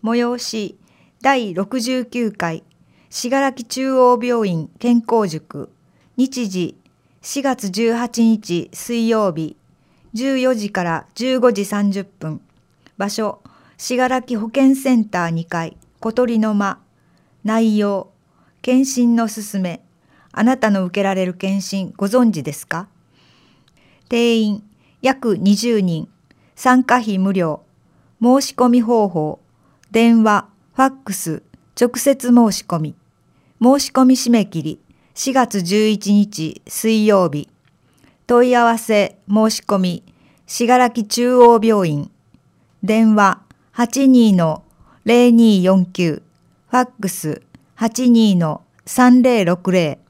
催し第69回信楽中央病院健康塾日時4月18日水曜日14時から15時30分場所信楽保健センター2階小鳥の間内容検診のすすめあなたの受けられる検診ご存知ですか？定員約20人参加費無料申し込み方法電話、ファックス、直接申し込み。申し込み締め切り4月11日水曜日。問い合わせ申し込み信楽中央病院。電話 82-0249。ファックス 82-3060。